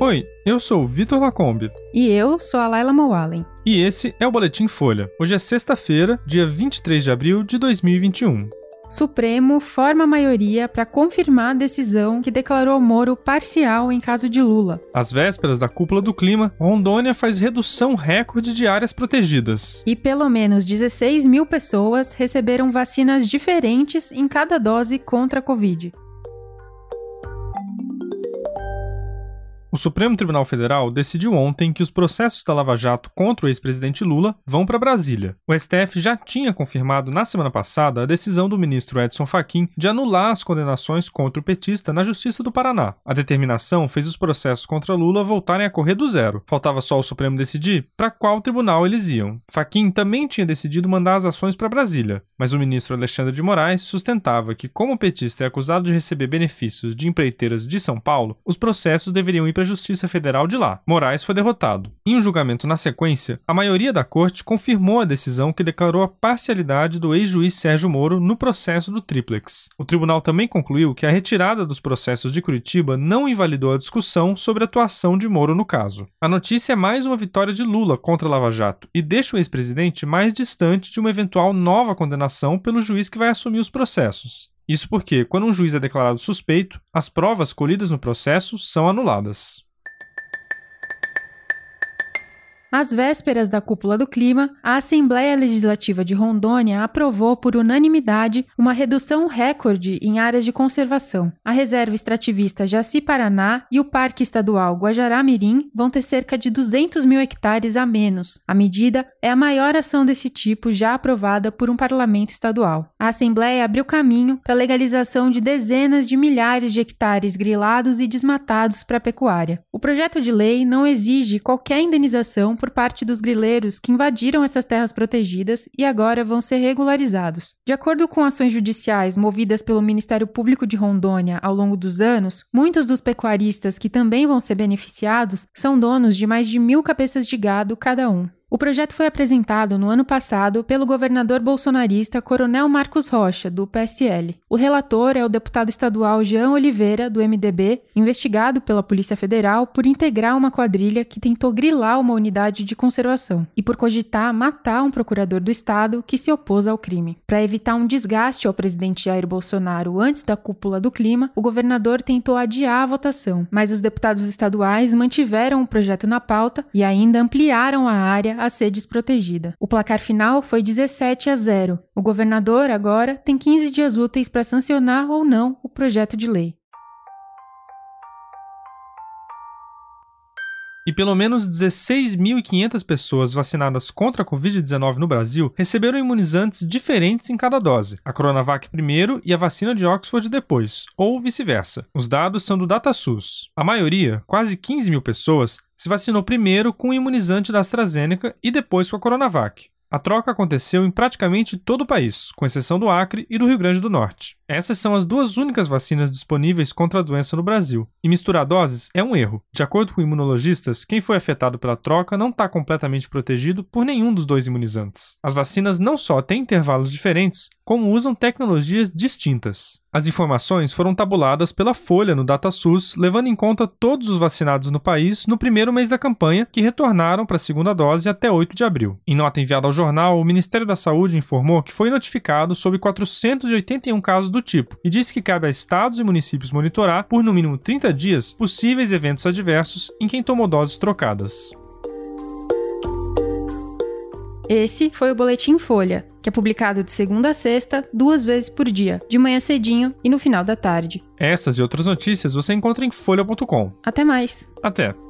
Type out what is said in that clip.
Oi, eu sou o Vitor Lacombe. E eu sou a Laila Moalen. E esse é o Boletim Folha. Hoje é sexta-feira, dia 23 de abril de 2021. Supremo forma a maioria para confirmar a decisão que declarou Moro parcial em caso de Lula. Às vésperas da cúpula do clima, Rondônia faz redução recorde de áreas protegidas. E pelo menos 16 mil pessoas receberam vacinas diferentes em cada dose contra a Covid. O Supremo Tribunal Federal decidiu ontem que os processos da Lava Jato contra o ex-presidente Lula vão para Brasília. O STF já tinha confirmado na semana passada a decisão do ministro Edson Fachin de anular as condenações contra o petista na Justiça do Paraná. A determinação fez os processos contra Lula voltarem a correr do zero. Faltava só o Supremo decidir para qual tribunal eles iam. Fachin também tinha decidido mandar as ações para Brasília, mas o ministro Alexandre de Moraes sustentava que, como o petista é acusado de receber benefícios de empreiteiras de São Paulo, os processos deveriam ir para a Justiça Federal de lá. Moraes foi derrotado. Em um julgamento na sequência, a maioria da corte confirmou a decisão que declarou a parcialidade do ex-juiz Sérgio Moro no processo do Tríplex. O tribunal também concluiu que a retirada dos processos de Curitiba não invalidou a discussão sobre a atuação de Moro no caso. A notícia é mais uma vitória de Lula contra a Lava Jato e deixa o ex-presidente mais distante de uma eventual nova condenação pelo juiz que vai assumir os processos. Isso porque, quando um juiz é declarado suspeito, as provas colhidas no processo são anuladas. Às vésperas da cúpula do clima, a Assembleia Legislativa de Rondônia aprovou por unanimidade uma redução recorde em áreas de conservação. A Reserva Extrativista Jaci-Paraná e o Parque Estadual Guajará-Mirim vão ter cerca de 200 mil hectares a menos. A medida é a maior ação desse tipo já aprovada por um parlamento estadual. A Assembleia abriu caminho para a legalização de dezenas de milhares de hectares grilados e desmatados para a pecuária. O projeto de lei não exige qualquer indenização por parte dos grileiros que invadiram essas terras protegidas e agora vão ser regularizados. De acordo com ações judiciais movidas pelo Ministério Público de Rondônia ao longo dos anos, muitos dos pecuaristas que também vão ser beneficiados são donos de mais de 1.000 cabeças de gado cada um. O projeto foi apresentado no ano passado pelo governador bolsonarista Coronel Marcos Rocha, do PSL. O relator é o deputado estadual Jean Oliveira, do MDB, investigado pela Polícia Federal por integrar uma quadrilha que tentou grilar uma unidade de conservação e por cogitar matar um procurador do estado que se opôs ao crime. Para evitar um desgaste ao presidente Jair Bolsonaro antes da cúpula do clima, o governador tentou adiar a votação, mas os deputados estaduais mantiveram o projeto na pauta e ainda ampliaram a área a ser desprotegida. O placar final foi 17-0. O governador agora tem 15 dias úteis para sancionar ou não o projeto de lei. E pelo menos 16.500 pessoas vacinadas contra a Covid-19 no Brasil receberam imunizantes diferentes em cada dose, a Coronavac primeiro e a vacina de Oxford depois, ou vice-versa. Os dados são do DataSUS. A maioria, quase 15 mil pessoas, se vacinou primeiro com o imunizante da AstraZeneca e depois com a Coronavac. A troca aconteceu em praticamente todo o país, com exceção do Acre e do Rio Grande do Norte. Essas são as duas únicas vacinas disponíveis contra a doença no Brasil. E misturar doses é um erro. De acordo com imunologistas, quem foi afetado pela troca não está completamente protegido por nenhum dos dois imunizantes. As vacinas não só têm intervalos diferentes, como usam tecnologias distintas. As informações foram tabuladas pela Folha no DataSUS, levando em conta todos os vacinados no país no primeiro mês da campanha, que retornaram para a segunda dose até 8 de abril. Em nota enviada ao jornal, o Ministério da Saúde informou que foi notificado sobre 481 casos do tipo e disse que cabe a estados e municípios monitorar, por no mínimo 30 dias, possíveis eventos adversos em quem tomou doses trocadas. Esse foi o Boletim Folha, que é publicado de segunda a sexta, 2 vezes por dia, de manhã cedinho e no final da tarde. Essas e outras notícias você encontra em folha.com. Até mais! Até!